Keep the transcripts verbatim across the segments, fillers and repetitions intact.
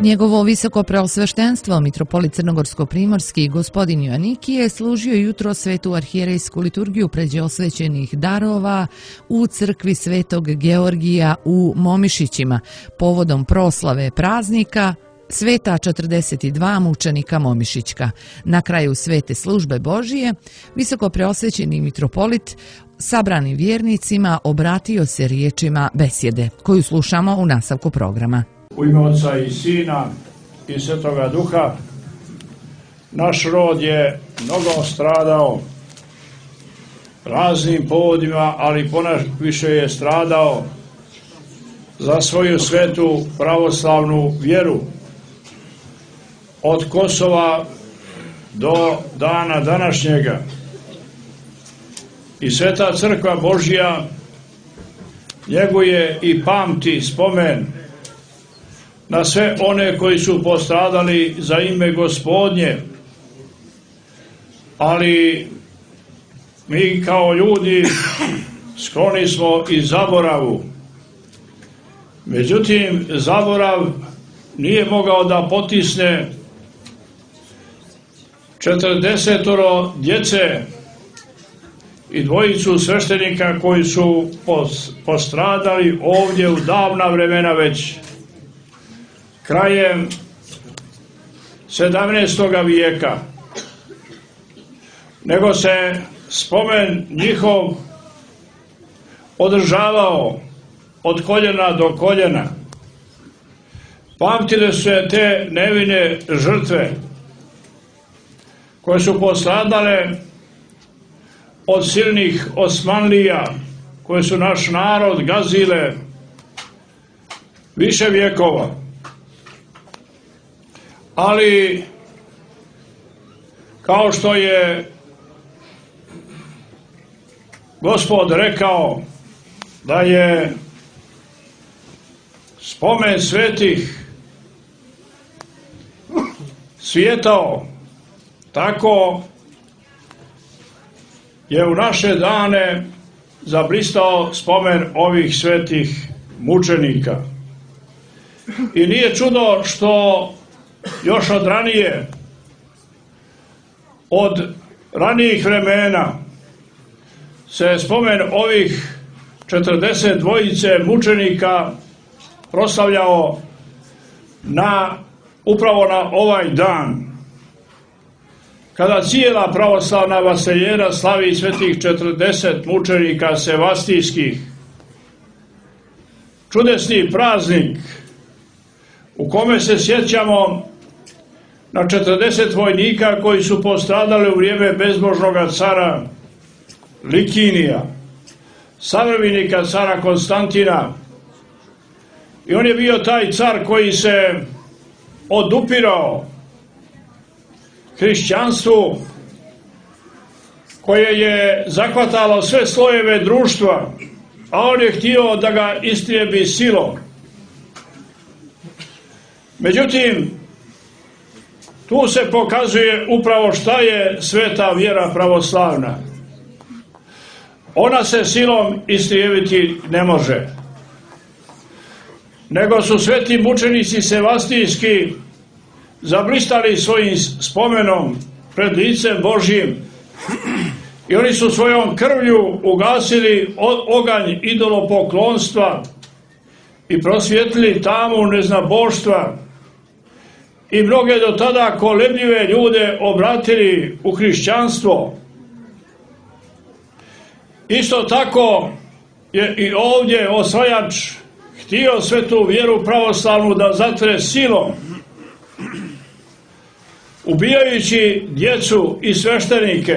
Njegovo visoko preosveštenstvo, mitropolit Crnogorsko-primorski, gospodin Joaniki, je služio jutro svetu arhijerejsku liturgiju pređe osvećenih darova u crkvi Svetog Georgija u Momišićima, povodom proslave praznika Sveta četrdeset dva mučenika Momišićka. Na kraju svete službe Božije, visoko preosvećeni mitropolit sabranim vjernicima obratio se riječima besjede, koju slušamo u nastavku programa. U ime Oca i Sina i Svetoga Duha, naš rod je mnogo stradao raznim povodima, ali ponajviše je stradao za svoju svetu pravoslavnu vjeru. Od Kosova do dana današnjega. I Sveta Crkva Božja njeguje i pamti spomen na sve one koji su postradali za ime Gospodnje, ali mi kao ljudi skloni smo i zaboravu. Međutim, zaborav nije mogao da potisne četrdesetoro djece i dvojicu sveštenika koji su postradali ovdje u davna vremena već, krajem sedamnaestoga vijeka, nego se spomen njihov održavao od koljena do koljena. Pamtile su se te nevine žrtve koje su postradale od silnih Osmanlija koje su naš narod gazile više vjekova. Ali kao što je Gospod rekao da je spomen svetih svijetao, tako je u naše dane zablistao spomen ovih svetih mučenika. I nije čudo što još od ranije, od ranijih vremena, se spomen ovih četrdeset dvojice mučenika proslavljao na, upravo na ovaj dan, kada cijela pravoslavna vaseljera slavi svetih četrdeset mučenika sevastijskih. Čudesni praznik u kome se sjećamo na četrdeset vojnika koji su postradali u vrijeme bezbožnoga cara Likinija, savremenika cara Konstantina. I on je bio taj car koji se odupirao hrišćanstvu, koje je zahvatalo sve slojeve društva, a on je htio da ga istrijebi silom. Međutim, tu se pokazuje upravo šta je sveta vjera pravoslavna. Ona se silom istrijebiti ne može, nego su sveti mučenici sevastijski zablistali svojim spomenom pred licem Božjim i oni su svojom krvlju ugasili oganj idolopoklonstva i prosvjetili tamu neznaboštva i mnoge do tada kolebljive ljude obratili u hrišćanstvo. Isto tako je i ovdje osvajač htio svetu vjeru pravoslavnu da zatre silom, ubijajući djecu i sveštenike.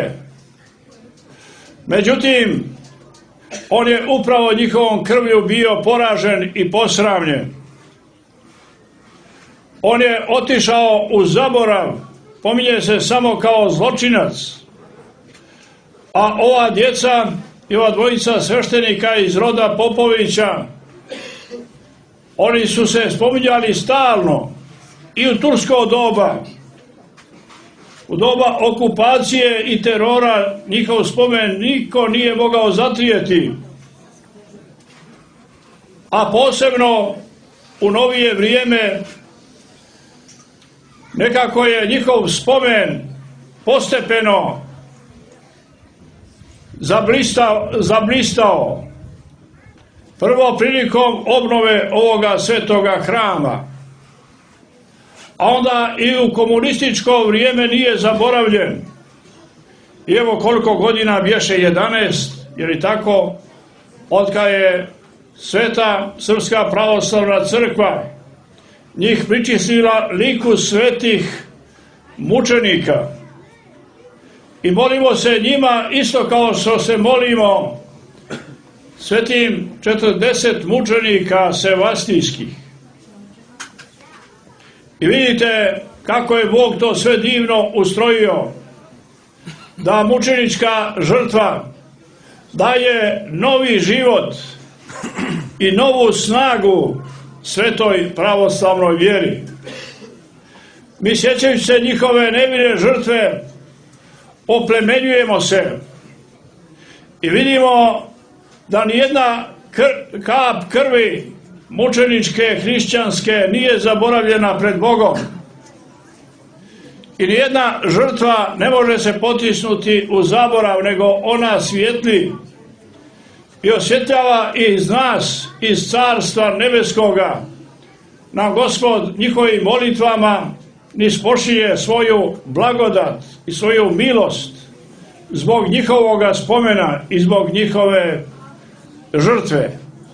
Međutim, on je upravo njihovom krvlju bio poražen i posramljen. On je otišao u zaborav, pominje se samo kao zločinac, a ova djeca i ova dvojica sveštenika iz roda Popovića, oni su se spominjali stalno i u tursko doba. U doba okupacije i terora njihov spomen niko nije mogao zatrijeti. A posebno u novije vrijeme nekako je njihov spomen postepeno zablistao, zablistao. Prvo prilikom obnove ovoga svetoga hrama, a onda i u komunističko vrijeme nije zaboravljen. I evo koliko godina bješe, jedanaest, je li tako, otkad je Sveta Srpska pravoslavna crkva njih pričistila liku svetih mučenika. I molimo se njima isto kao što se molimo svetim četrdeset mučenika sevastijskih. I vidite kako je Bog to sve divno ustrojio, da mučenička žrtva daje novi život i novu snagu svetoj pravoslavnoj vjeri. Mi, sjećajući se njihove nevine žrtve, oplemenjujemo se i vidimo da nijedna kr- kap krvi mučeničke hrišćanske nije zaboravljena pred Bogom. I nijedna žrtva ne može se potisnuti u zaborav, nego ona svijetli i osvjetljava iz nas, iz Carstva nebeskoga. Nam Gospod njihovim molitvama nispošilje svoju blagodat i svoju milost zbog njihovoga spomena i zbog njihove žrtve.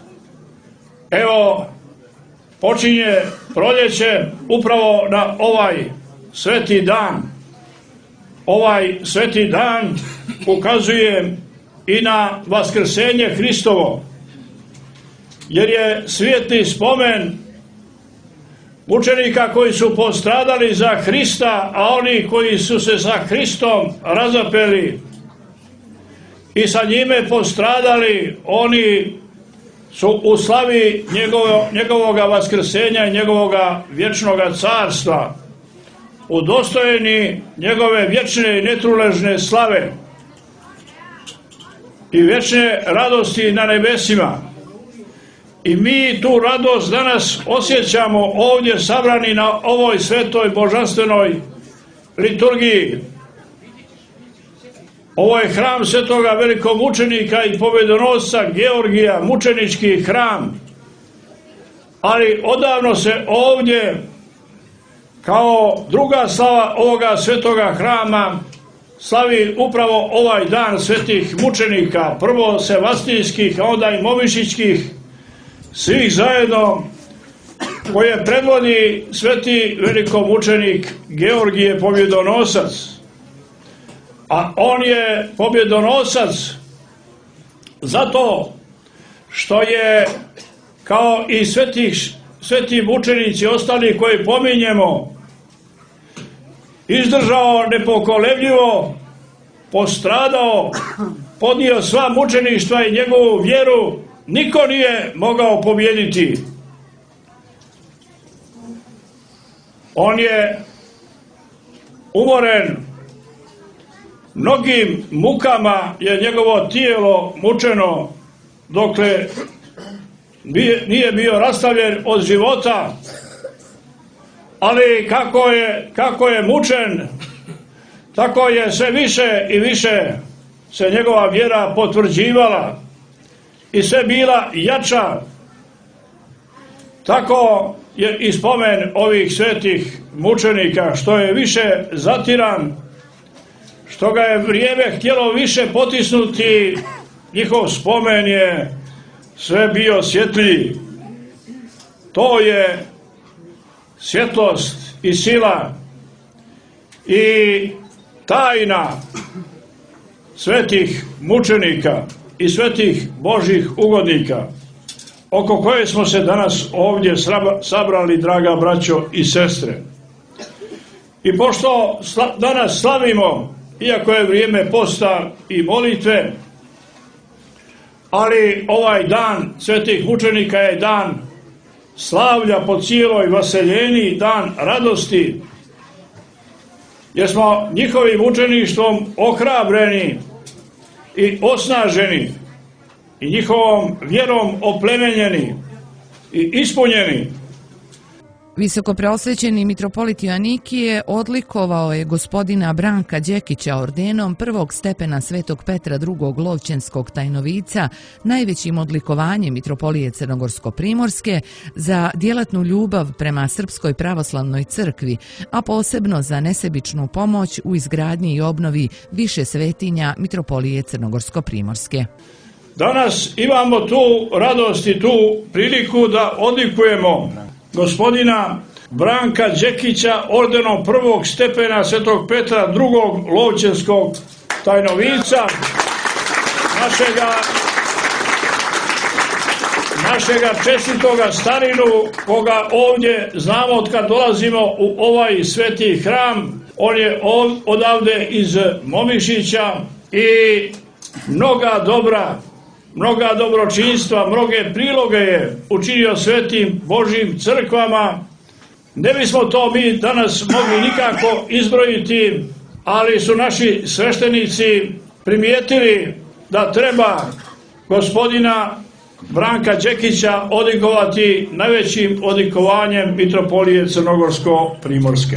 Evo, počinje proljeće upravo na ovaj sveti dan. Ovaj sveti dan ukazuje i na vaskrsenje Hristovo, jer je svijetli spomen mučenika koji su postradali za Hrista, a oni koji su se sa Hristom razapeli i sa njime postradali, oni su u slavi njegovo, njegovoga vaskrsenja i njegovoga vječnoga carstva, udostojeni njegove vječne i netruležne slave i vječne radosti na nebesima. I mi tu radost danas osjećamo ovdje sabrani na ovoj svetoj božanstvenoj liturgiji. Ovo je hram svetoga velikog mučenika i pobjedonosca Georgija, mučenički hram. Ali odavno se ovdje kao druga slava ovoga svetoga hrama slavi upravo ovaj dan svetih mučenika, prvo sevastijskih, a onda i movišićkih, svih zajedno, koje predvodi sveti velikomučenik Georgije pobjedonosac. A on je pobjedonosac zato što je, kao i svetih, sveti mučenici ostali koji pominjemo, izdržao nepokolebljivo, postradao, podnio sva mučeništva i njegovu vjeru. Niko nije mogao pobijediti. On je umoren, mnogim mukama je njegovo tijelo mučeno dokle nije bio rastavljen od života, ali kako je, kako je mučen, tako je sve više i više se njegova vjera potvrđivala i sve bila jača. Tako je i spomen ovih svetih mučenika, što je više zatiran, što ga je vrijeme htjelo više potisnuti, njihov spomen je sve bio svjetliji. To je svjetlost i sila i tajna svetih mučenika i svetih Božih ugodnika, oko koje smo se danas ovdje sabrali, draga braćo i sestre. I pošto danas slavimo, iako je vrijeme posta i molitve, ali ovaj dan svetih mučenika je dan slavlja po cijeloj vaseljeni, dan radosti, jer smo njihovim mučeništvom ohrabreni i osnaženi i njihovom vjerom oplemenjeni i ispunjeni. Visokopreosvećeni mitropolit Joanikije odlikovao je gospodina Branka Đekića ordenom prvog stepena Svetog Petra drugog Lovćenskog tajnovica, najvećim odlikovanjem Mitropolije Crnogorsko-primorske za djelatnu ljubav prema Srpskoj pravoslavnoj crkvi, a posebno za nesebičnu pomoć u izgradnji i obnovi više svetinja Mitropolije Crnogorsko-primorske. Danas imamo tu radost i tu priliku da odlikujemo gospodina Branka Đekića ordenom prvog stepena Svetog Petra drugog Lovćenskog tajnovica, našega, našega čestitoga starinu, koga ovdje znamo od kad dolazimo u ovaj sveti hram. On je odavde iz Momišića i mnoga dobra Mnoga dobročinstva, mnoge priloge je učinio svetim Božjim crkvama. Ne bismo to mi danas mogli nikako izbrojiti, ali su naši sveštenici primijetili da treba gospodina Branka Đekića odlikovati najvećim odlikovanjem Mitropolije Crnogorsko-primorske.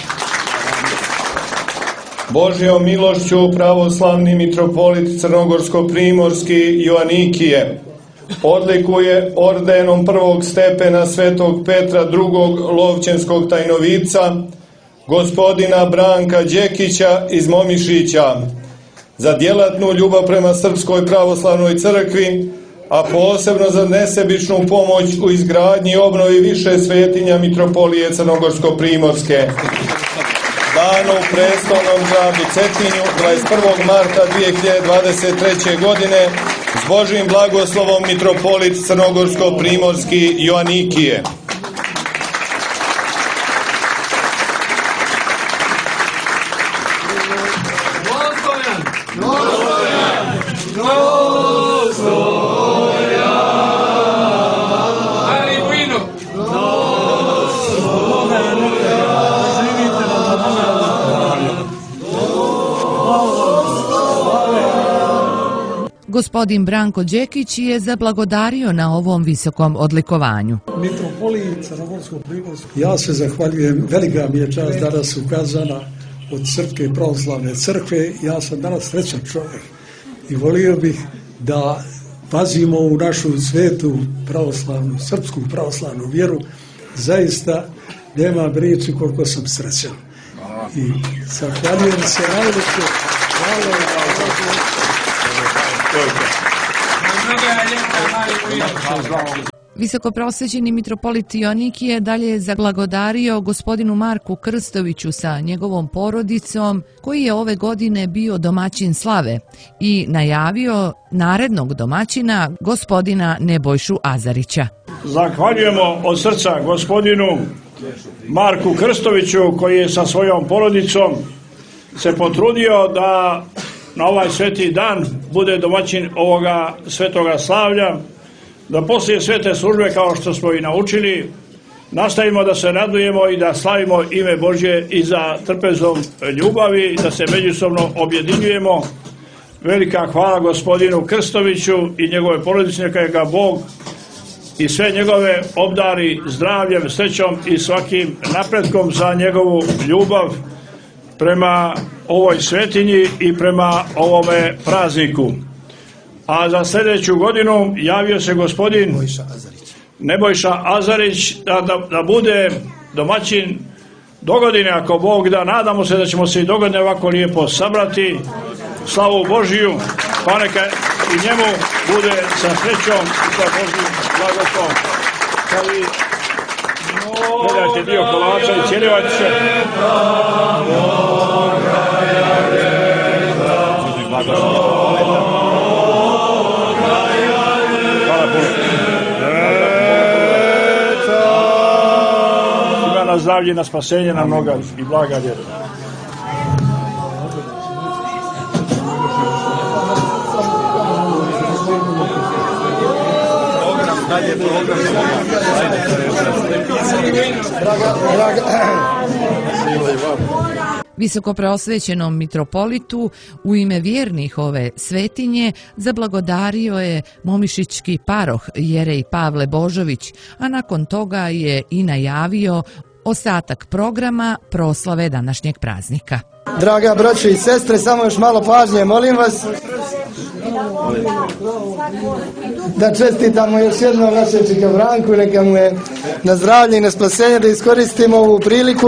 Božjom milošću pravoslavni mitropolit Crnogorsko-primorski Joanikije odlikuje ordenom prvog stepena Svetog Petra drugog Lovćenskog tajnovica gospodina Branka Đekića iz Momišića za djelatnu ljubav prema Srpskoj pravoslavnoj crkvi, a posebno za nesebičnu pomoć u izgradnji i obnovi više svetinja Mitropolije Crnogorsko-primorske. Dano u prestolnom gradu Cetinju dvadeset prvog marta dvije hiljade dvadeset treće. godine s Božjim blagoslovom mitropolit Crnogorsko-primorski Joanikije. Gospodin Branko Đekić je zablagodario na ovom visokom odlikovanju. Mitropoliji Crnogorsko-primorske, ja se zahvaljujem, velika mi je čast danas ukazana od Srpske pravoslavne crkve. Ja sam danas srećan čovjek i volio bih da pazimo u našu svetu pravoslavnu, srpsku pravoslavnu vjeru. Zaista nema riječi koliko sam srećan. I zahvaljujem se najveće. Hvala. Visokoprosvećeni mitropolit Joanikije dalje je zablagodario gospodinu Marku Krstoviću sa njegovom porodicom, koji je ove godine bio domaćin slave, i najavio narednog domaćina, gospodina Nebojšu Azarića. Zahvaljujemo od srca gospodinu Marku Krstoviću, koji je sa svojom porodicom se potrudio da na ovaj sveti dan bude domaćin ovoga svetoga slavlja, da poslije svete službe, kao što smo i naučili, nastavimo da se radujemo i da slavimo ime Božje i za trpezom ljubavi, da se međusobno objedinjujemo. Velika hvala gospodinu Krstoviću i njegove porodici, neka ga Bog i sve njegove obdari zdravljem, srećom i svakim napretkom za njegovu ljubav prema ovoj svetinji i prema ovome prazniku. A za sljedeću godinu javio se gospodin Nebojša Azarić da, da, da bude domaćin dogodine, ako Bog da. Nadamo se da ćemo se i dogodine ovako lijepo sabrati. Slavu Božiju, pa neka i njemu bude sa srećom i sa Božjim blagoslovom. Gledajte dio kolača i cijeljevat će. Ima na zdravlje, na spasenje, na mnoga i blaga ljeta. Visokopreosvećenom mitropolitu u ime vjernih ove svetinje zablagodario je momišićki paroh Jerej Pavle Božović, a nakon toga je i najavio ostatak programa proslave današnjeg praznika. Draga braćo i sestre, samo još malo pažnje, molim vas da čestitamo još jednom našem Čika Branku, neka mu je na zdravlje i na spasenje, da iskoristimo ovu priliku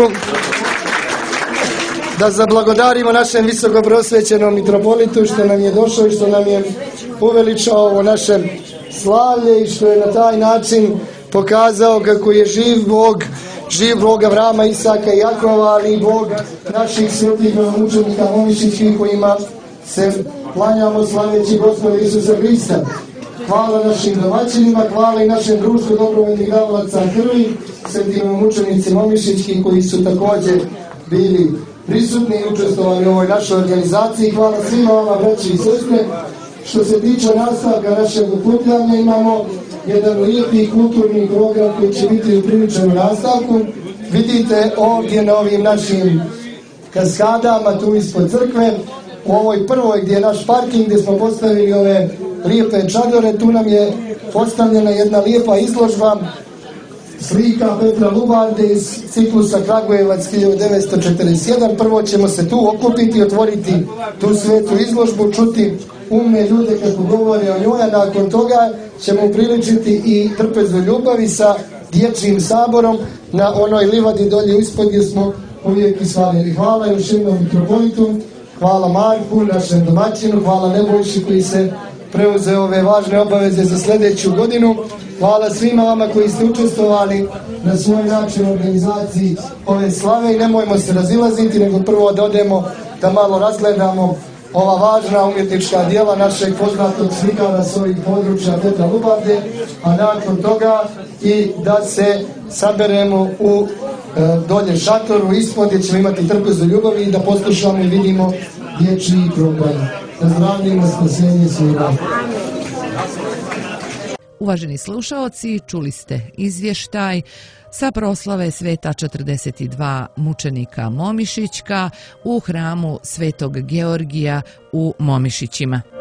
da zablagodarimo našem visokopreosvećenom mitropolitu što nam je došao i što nam je uveličao ovo naše slavlje i što je na taj način pokazao kako je živ Bog, živ Bog Avrama, Isaka i Jakova, ali i Bog naših svetih mučenika momišićkih kojima se klanjamo slaveći Gospoda Isusa Hrista. Hvala našim domaćinima, hvala i našem društvu dobrovoljnih davalaca krvi, svetim mučenici momišićki koji su također bili prisutni i učestvovali u ovoj našoj organizaciji. Hvala svima vama, braći i sestre. Što se tiče nastavka našeg okupljanja, imamo jedan lijepi kulturni program koji će biti u priličnom nastavku. Vidite ovdje na ovim našim kaskadama tu ispod crkve, u ovoj prvoj gdje je naš parking, gdje smo postavili ove lijepe čadore, tu nam je postavljena jedna lijepa izložba slika Petra Lubarde iz ciklusa Kragujevac hiljadu devetsto četrdeset jedan. Prvo ćemo se tu okupiti, otvoriti tu svetu izložbu, čuti umne ljude kako govore o njoj, a nakon toga ćemo upriličiti i trpezu ljubavi sa dječjim saborom na onoj livadi dolje ispod gdje smo uvijek isvaljeni. Hvala još jednom mitropolitu, hvala Marku, našem domaćinu, hvala Nebojši koji se preuzeo ove važne obaveze za sljedeću godinu. Hvala svima vama koji ste učestvovali na svoj način u organizaciji ove slave i nemojmo se razilaziti, nego prvo da odemo da malo razgledamo ova važna umjetnička djela našeg poznatog slikara s ovih područja Petra Lubarde, a nakon toga i da se saberemo u e, dolje šatoru ispod gdje ćemo imati trpezu ljubavi i da poslušamo i vidimo dječji program. Da zdravljimo spasenje svima. Uvaženi slušaoci, čuli ste izvještaj sa proslave Sveta četrdeset dva mučenika Momišićka u hramu Svetog Georgija u Momišićima.